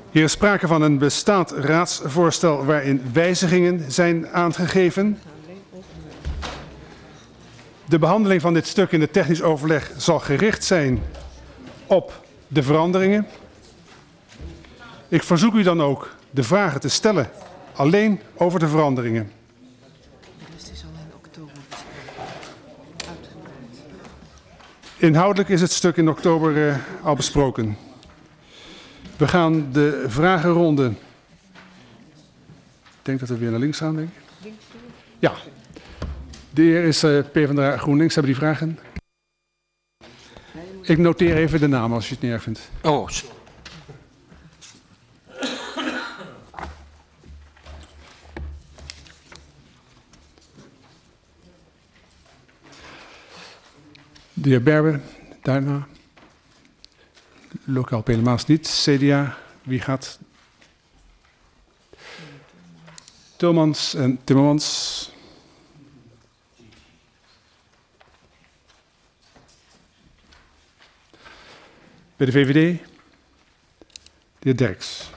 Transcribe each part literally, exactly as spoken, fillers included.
Hier is sprake van een bestaand raadsvoorstel waarin wijzigingen zijn aangegeven. De behandeling van dit stuk in het technisch overleg zal gericht zijn op de veranderingen. Ik verzoek u dan ook de vragen te stellen alleen over de veranderingen. Inhoudelijk is het stuk in oktober uh, al besproken. We gaan de vragenronde. Ik denk dat we weer naar links gaan, denk ik. Ja. De heer is uh, PvdA GroenLinks. Hebben die vragen? Ik noteer even de naam als je het niet erg vindt. Oh. De heer Berber, daarna. Lokaal helemaal niet. C D A, wie gaat? Tilmans en Timmermans. Bij de V V D, de heer Derks.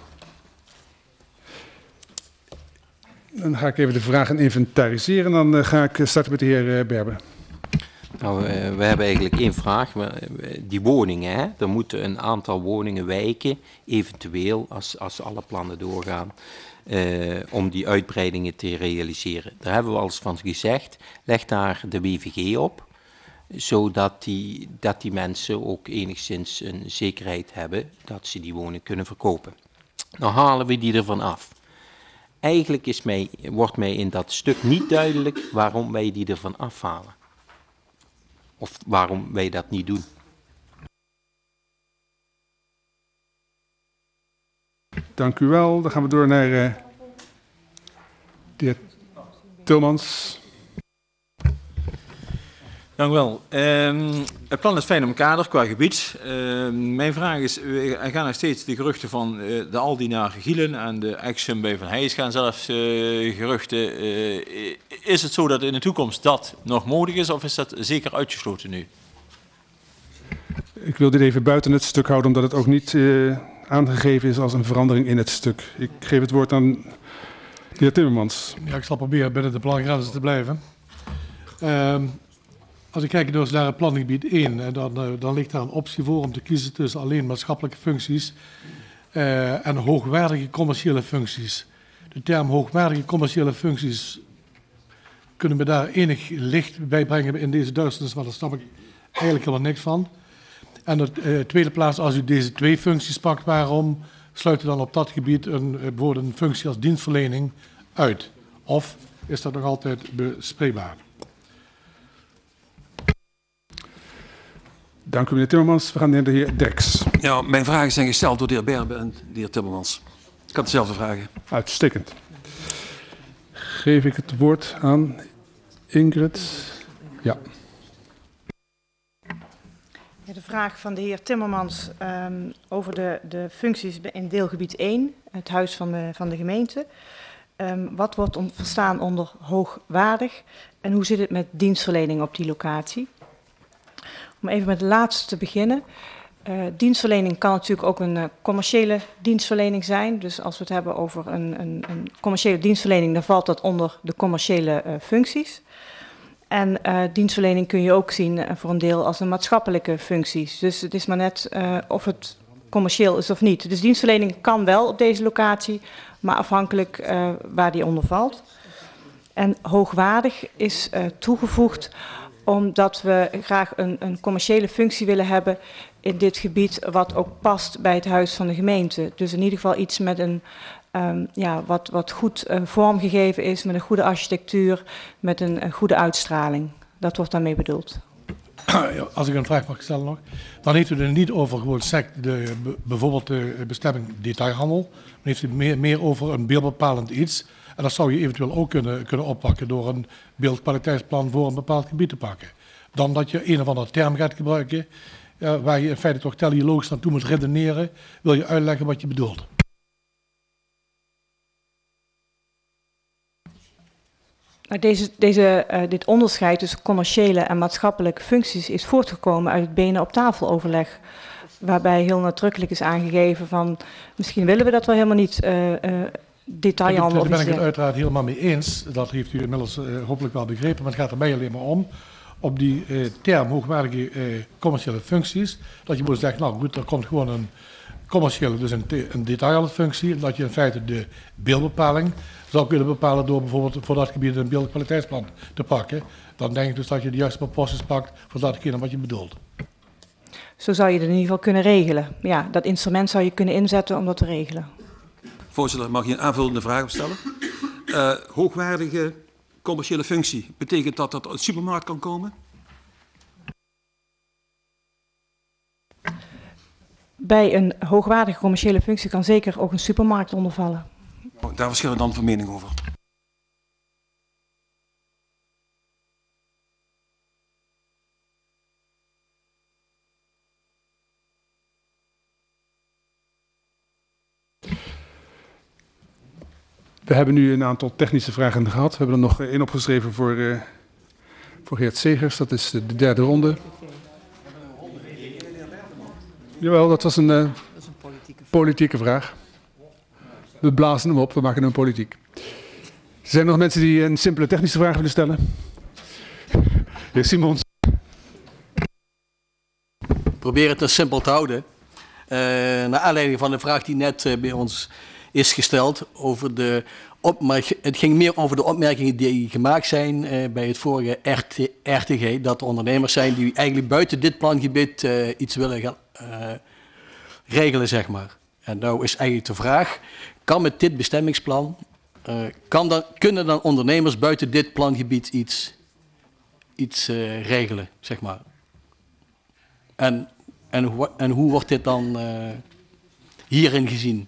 Dan ga ik even de vragen inventariseren. Dan uh, ga ik starten met de heer uh, Berber. Nou, uh, we hebben eigenlijk één vraag. Die woningen, hè? Er moeten een aantal woningen wijken, eventueel als, als alle plannen doorgaan, uh, om die uitbreidingen te realiseren. Daar hebben we al eens van gezegd, leg daar de W V G op, zodat die, dat die mensen ook enigszins een zekerheid hebben dat ze die woning kunnen verkopen. Nou halen we die ervan af. Eigenlijk is mij, wordt mij in dat stuk niet duidelijk waarom wij die ervan afhalen. Of waarom wij dat niet doen. Dank u wel. Dan gaan we door naar uh, de heer Tilmans. Dank u wel. Um, het plan is fijn omkaderd qua gebied. Uh, mijn vraag is, er gaan nog steeds de geruchten van uh, de Aldi naar Gielen en de Exxon bij Van Heijs gaan zelfs uh, geruchten. Uh, is het zo dat in de toekomst dat nog mogelijk is of is dat zeker uitgesloten nu? Ik wil dit even buiten het stuk houden omdat het ook niet uh, aangegeven is als een verandering in het stuk. Ik geef het woord aan de heer Timmermans. Ja, ik zal proberen binnen de plangrenzen te blijven. Uh, Als ik kijk dus naar het plangebied één, dan, dan ligt daar een optie voor om te kiezen tussen alleen maatschappelijke functies uh, en hoogwaardige commerciële functies. De term hoogwaardige commerciële functies kunnen we daar enig licht bij brengen in deze duisternis, maar daar snap ik eigenlijk helemaal niks van. En in de uh, tweede plaats, als u deze twee functies pakt, waarom sluit u dan op dat gebied een, bijvoorbeeld een functie als dienstverlening uit? Of is dat nog altijd bespreekbaar? Dank u, meneer Timmermans. We gaan naar de heer Derks. Ja, mijn vragen zijn gesteld door de heer Berber en de heer Timmermans. Ik had dezelfde vragen. Uitstekend. Geef ik het woord aan Ingrid. Ja. De vraag van de heer Timmermans um, over de, de functies in deelgebied één, het huis van de, van de gemeente. Um, wat wordt om, verstaan onder hoogwaardig en hoe zit het met dienstverlening op die locatie? Om even met het laatste te beginnen. Uh, dienstverlening kan natuurlijk ook een uh, commerciële dienstverlening zijn. Dus als we het hebben over een, een, een commerciële dienstverlening, dan valt dat onder de commerciële uh, functies. En uh, dienstverlening kun je ook zien uh, voor een deel als een maatschappelijke functies. Dus het is maar net uh, of het commercieel is of niet. Dus dienstverlening kan wel op deze locatie, maar afhankelijk uh, waar die onder valt. En hoogwaardig is uh, toegevoegd omdat we graag een, een commerciële functie willen hebben in dit gebied, wat ook past bij het huis van de gemeente. Dus in ieder geval iets met een, um, ja, wat, wat goed uh, vormgegeven is, met een goede architectuur, met een, een goede uitstraling. Dat wordt daarmee bedoeld. Als ik een vraag mag stellen nog, dan heeft u er niet over gewoon sect, de, bijvoorbeeld de bestemming detailhandel, dan heeft u meer, meer over een beeldbepalend iets. En dat zou je eventueel ook kunnen, kunnen oppakken door een beeldkwaliteitsplan voor een bepaald gebied te pakken. Dan dat je een of andere term gaat gebruiken, uh, waar je in feite toch teleologisch naartoe moet redeneren, wil je uitleggen wat je bedoelt. Deze, deze, uh, dit onderscheid tussen commerciële en maatschappelijke functies is voortgekomen uit het benen op tafel overleg waarbij heel nadrukkelijk is aangegeven van misschien willen we dat wel helemaal niet uh, uh, detailhandel. Daar ben ik het uiteraard helemaal mee eens. Dat heeft u inmiddels uh, hopelijk wel begrepen. Maar het gaat er mij alleen maar om, op die uh, term hoogwaardige uh, commerciële functies, dat je moet zeggen, nou goed, er komt gewoon een commerciële, dus een, een detailhandelfunctie, en dat je in feite de beeldbepaling zou willen bepalen door bijvoorbeeld voor dat gebied een beeldkwaliteitsplan te pakken. Dan denk ik dus dat je de juiste proporties pakt voor datgene wat je bedoelt. Zo zou je het in ieder geval kunnen regelen. Ja, dat instrument zou je kunnen inzetten om dat te regelen. Voorzitter, mag je een aanvullende vraag stellen? Uh, hoogwaardige commerciële functie, betekent dat dat uit de supermarkt kan komen? Bij een hoogwaardige commerciële functie kan zeker ook een supermarkt onder vallen. Oh, daar verschillen dan van mening over. We hebben nu een aantal technische vragen gehad. We hebben er nog één opgeschreven voor, uh, voor Geert Segers. Dat is de derde ronde. Jawel, dat was een, uh, dat is een politieke, politieke vraag. We blazen hem op, we maken hem politiek. Zijn er nog mensen die een simpele technische vraag willen stellen? Heer Simons. Probeer het dus simpel te houden. Uh, naar aanleiding van de vraag die net uh, bij ons is gesteld over de opmerking. Het ging meer over de opmerkingen die gemaakt zijn uh, bij het vorige R T G. Dat er ondernemers zijn die eigenlijk buiten dit plangebied uh, iets willen gaan uh, regelen, zeg maar. En nou is eigenlijk de vraag, kan met dit bestemmingsplan, uh, kan dan, kunnen dan ondernemers buiten dit plangebied iets, iets uh, regelen, zeg maar. En, en, hoe, en hoe wordt dit dan uh, hierin gezien?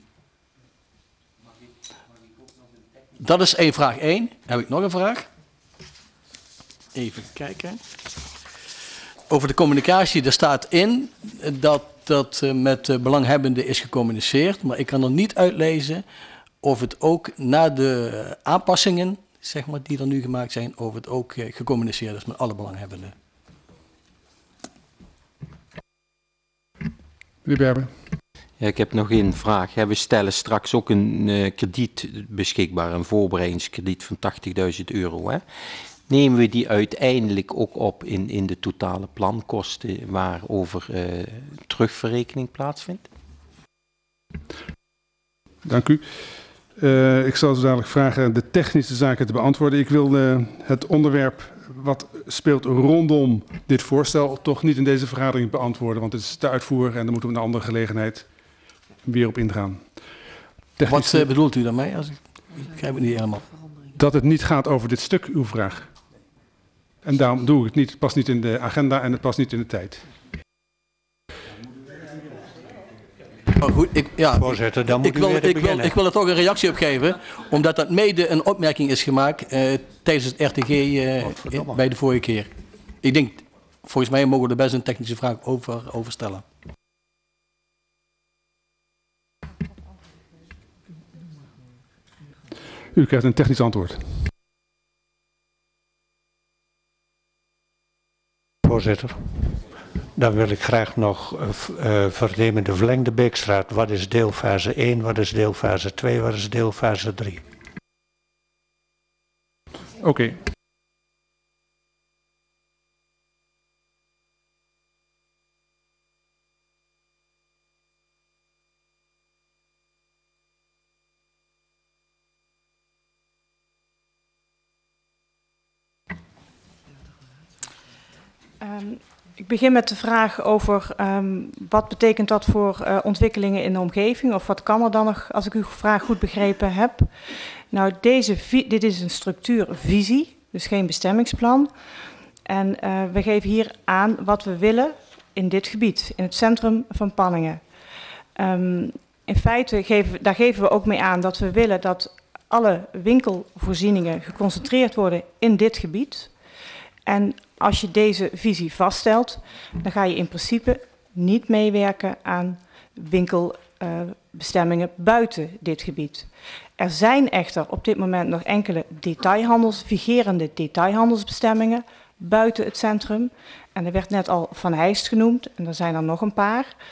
Dat is één vraag één. Heb ik nog een vraag? Even kijken. Over de communicatie, er staat in dat dat met belanghebbenden is gecommuniceerd, maar ik kan er niet uitlezen of het ook na de aanpassingen, zeg maar, die er nu gemaakt zijn, of het ook gecommuniceerd is met alle belanghebbenden. Meneer Berber. Ja, ik heb nog één vraag. We stellen straks ook een uh, krediet beschikbaar, een voorbereidingskrediet van tachtigduizend euro. Hè? Nemen we die uiteindelijk ook op in, in de totale plankosten waarover uh, terugverrekening plaatsvindt? Dank u. Uh, ik zal zo dadelijk vragen de technische zaken te beantwoorden. Ik wil uh, het onderwerp wat speelt rondom dit voorstel toch niet in deze vergadering beantwoorden, want het is te uitvoeren en dan moeten we een andere gelegenheid weer op ingaan. Technische... Wat uh, bedoelt u daarmee? Als ik... ik begrijp het niet helemaal. Dat het niet gaat over dit stuk, uw vraag. En daarom doe ik het niet. Het past niet in de agenda en het past niet in de tijd. Oh, goed, ik, ja, Voorzitter, dan moet ik, wil, u weer ik, wil, ik wil er toch een reactie op geven, omdat dat mede een opmerking is gemaakt uh, tijdens het R T G uh, bij de vorige keer. Ik denk, volgens mij mogen we er best een technische vraag over, over stellen. U krijgt een technisch antwoord. Voorzitter, dan wil ik graag nog uh, vernemen de verlengde Beekstraat. Wat is deelfase één, wat is deelfase twee, wat is deelfase drie? Oké. Okay. Um, ik begin met de vraag over um, wat betekent dat voor uh, ontwikkelingen in de omgeving, of wat kan er dan nog, als ik uw vraag goed begrepen heb. Nou, deze dit is een structuurvisie, dus geen bestemmingsplan. En uh, we geven hier aan wat we willen in dit gebied, in het centrum van Panningen. Um, in feite geven, daar geven we ook mee aan dat we willen dat alle winkelvoorzieningen geconcentreerd worden in dit gebied. En als je deze visie vaststelt, dan ga je in principe niet meewerken aan winkelbestemmingen uh, buiten dit gebied. Er zijn echter op dit moment nog enkele detailhandels, vigerende detailhandelsbestemmingen buiten het centrum. En er werd net al Van Heist genoemd en er zijn er nog een paar.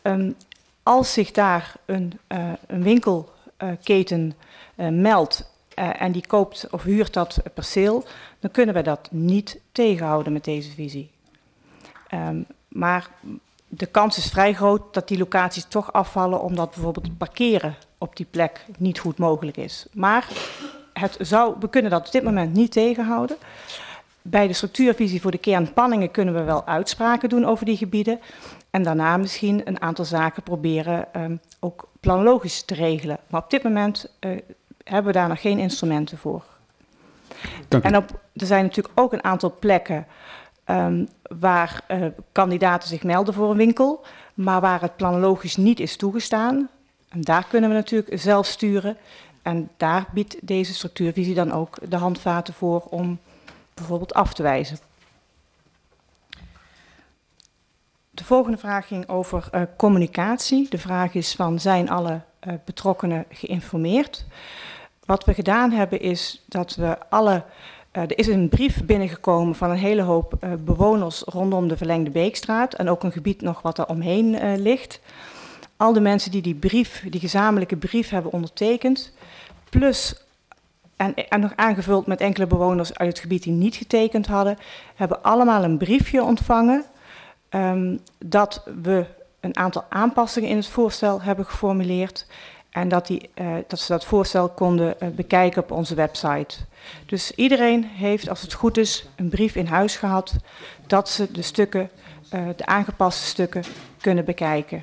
Um, als zich daar een, uh, een winkelketen uh, meldt uh, en die koopt of huurt dat perceel, dan kunnen we dat niet tegenhouden met deze visie. Um, maar de kans is vrij groot dat die locaties toch afvallen omdat bijvoorbeeld het parkeren op die plek niet goed mogelijk is. Maar het zou, we kunnen dat op dit moment niet tegenhouden. Bij de structuurvisie voor de kernpanningen kunnen we wel uitspraken doen over die gebieden. En daarna misschien een aantal zaken proberen um, ook planologisch te regelen. Maar op dit moment uh, hebben we daar nog geen instrumenten voor. Dank u. En op, er zijn natuurlijk ook een aantal plekken um, waar uh, kandidaten zich melden voor een winkel, maar waar het planologisch niet is toegestaan. En daar kunnen we natuurlijk zelf sturen. En daar biedt deze structuurvisie dan ook de handvaten voor om bijvoorbeeld af te wijzen. De volgende vraag ging over uh, communicatie. De vraag is van, zijn alle uh, betrokkenen geïnformeerd? Wat we gedaan hebben is dat we alle... Uh, er is een brief binnengekomen van een hele hoop uh, bewoners rondom de Verlengde Beekstraat en ook een gebied nog wat er omheen uh, ligt. Al de mensen die die brief, die gezamenlijke brief hebben ondertekend, plus en, en nog aangevuld met enkele bewoners uit het gebied die niet getekend hadden, hebben allemaal een briefje ontvangen um, dat we een aantal aanpassingen in het voorstel hebben geformuleerd en dat, die, uh, dat ze dat voorstel konden uh, bekijken op onze website. Dus iedereen heeft, als het goed is, een brief in huis gehad dat ze de stukken, uh, de aangepaste stukken kunnen bekijken.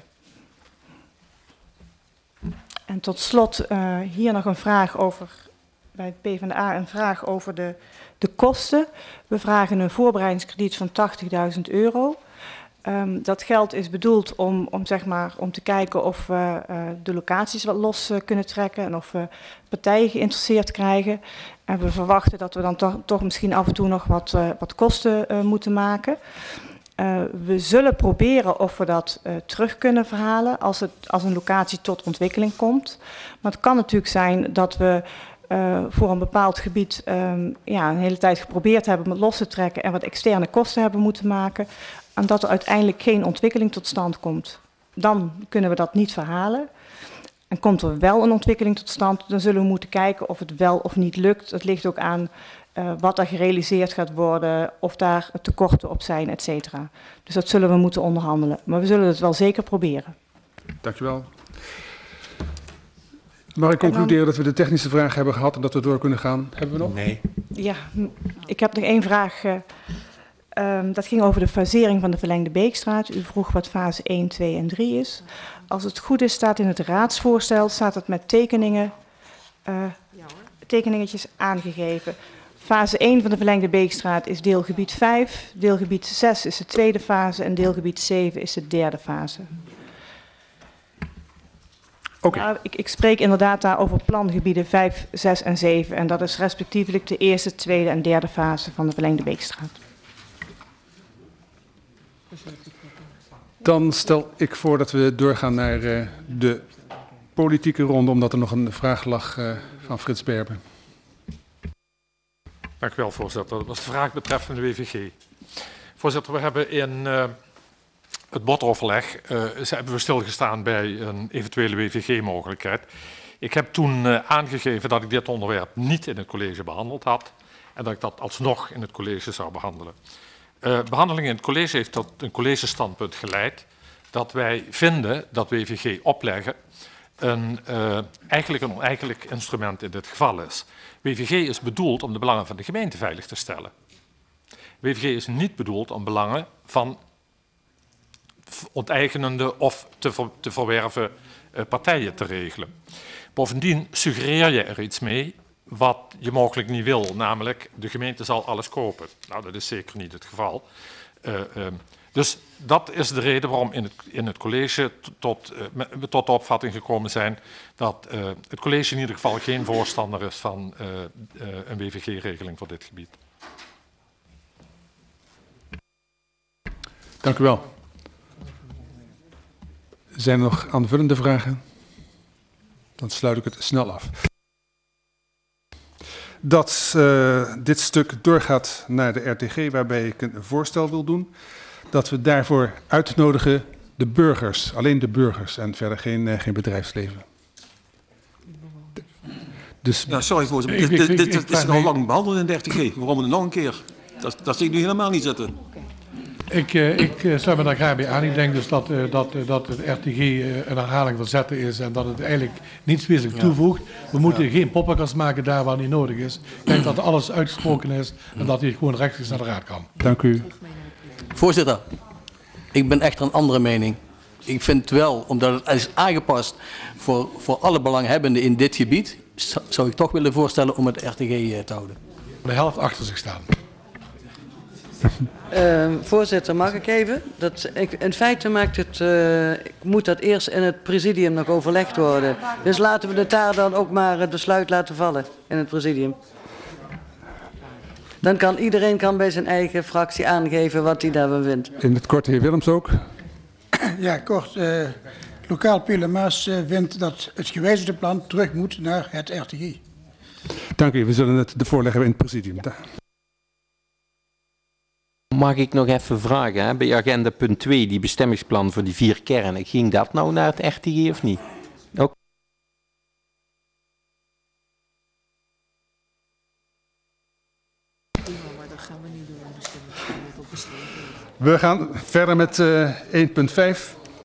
En tot slot uh, hier nog een vraag over, bij het PvdA een vraag over de, de kosten. We vragen een voorbereidingskrediet van tachtigduizend euro. Um, dat geld is bedoeld om, om, zeg maar, om te kijken of we uh, de locaties wat los uh, kunnen trekken en of we partijen geïnteresseerd krijgen. En we verwachten dat we dan toch, toch misschien af en toe nog wat, uh, wat kosten uh, moeten maken. Uh, we zullen proberen of we dat uh, terug kunnen verhalen als, het, als een locatie tot ontwikkeling komt. Maar het kan natuurlijk zijn dat we uh, voor een bepaald gebied um, ja, een hele tijd geprobeerd hebben om het los te trekken en wat externe kosten hebben moeten maken. En dat er uiteindelijk geen ontwikkeling tot stand komt. Dan kunnen we dat niet verhalen. En komt er wel een ontwikkeling tot stand, dan zullen we moeten kijken of het wel of niet lukt. Het ligt ook aan uh, wat er gerealiseerd gaat worden, of daar tekorten op zijn, et cetera. Dus dat zullen we moeten onderhandelen. Maar we zullen het wel zeker proberen. Dank u wel. Mag ik concluderen dan dat we de technische vraag hebben gehad en dat we door kunnen gaan? Hebben we nog? Nee. Ja, ik heb nog één vraag. Uh, Um, dat ging over de fasering van de Verlengde Beekstraat. U vroeg wat fase één, twee en drie is. Als het goed is, staat in het raadsvoorstel, staat het met tekeningen, uh, tekeningetjes aangegeven. Fase één van de Verlengde Beekstraat is deelgebied vijf, deelgebied zes is de tweede fase en deelgebied zeven is de derde fase. Oké. Okay. Ik, ik spreek inderdaad daar over plangebieden vijf, zes en zeven en dat is respectievelijk de eerste, tweede en derde fase van de Verlengde Beekstraat. Dan stel ik voor dat we doorgaan naar uh, de politieke ronde, omdat er nog een vraag lag uh, van Frits Berben. Dank u wel, voorzitter. Dat was de vraag betreffende de W V G. Voorzitter, we hebben in uh, het boardoverleg uh, hebben we stilgestaan bij een eventuele W V G-mogelijkheid. Ik heb toen uh, aangegeven dat ik dit onderwerp niet in het college behandeld had en dat ik dat alsnog in het college zou behandelen. Uh, behandeling in het college heeft tot een collegestandpunt geleid dat wij vinden dat W V G opleggen een, uh, eigenlijk een oneigenlijk instrument in dit geval is. W V G is bedoeld om de belangen van de gemeente veilig te stellen. W V G is niet bedoeld om belangen van onteigenende of te, ver, te verwerven uh, partijen te regelen. Bovendien suggereer je er iets mee wat je mogelijk niet wil, namelijk de gemeente zal alles kopen. Nou, dat is zeker niet het geval. Uh, uh, dus dat is de reden waarom in het, in het college tot, uh, we tot de opvatting gekomen zijn dat uh, het college in ieder geval geen voorstander is van uh, uh, een W V G-regeling voor dit gebied. Dank u wel. Zijn er nog aanvullende vragen? Dan sluit ik het snel af. Dat uh, dit stuk doorgaat naar de R T G, waarbij ik een voorstel wil doen. Dat we daarvoor uitnodigen de burgers, alleen de burgers en verder geen, uh, geen bedrijfsleven. Dus, Ja, sorry voorzitter. Ik- Dit, ik- dit, ik- dit ik is vraag al me- lang behandeld in dertig G. Waarom het nog een keer? Dat, dat zie ik nu helemaal niet zitten. Ik, uh, ik uh, sluit me daar graag bij aan. Ik denk dus dat, uh, dat, uh, dat het R T G uh, een herhaling van zetten is en dat het eigenlijk niets wezenlijk toevoegt. We moeten geen poppenkast maken daar waar niet nodig is. Ik denk dat alles uitgesproken is en dat hij gewoon rechtstreeks naar de raad kan. dank u. Voorzitter, ik ben echt een andere mening. Ik vind wel, omdat het is aangepast voor, voor alle belanghebbenden in dit gebied, z- zou ik toch willen voorstellen om het R T G eh, te houden. De helft achter zich staan. Uh, voorzitter, mag ik even? Dat, ik, in feite maakt het, uh, moet dat eerst in het presidium nog overlegd worden. Dus laten we het daar dan ook maar het besluit laten vallen in het presidium. Dan kan iedereen kan bij zijn eigen fractie aangeven wat hij daarvan vindt. In het kort, de heer Willems ook. Ja, kort. Uh, lokaal Pelemaas uh, vindt dat het gewijzigde plan terug moet naar het R T G. Dank u. We zullen het de voorleggen in het presidium. Da- Mag ik nog even vragen, hè? Bij agenda punt twee, die bestemmingsplan voor die vier kernen, ging dat nou naar het R T G of niet? Ook. We gaan verder met uh, één punt vijf.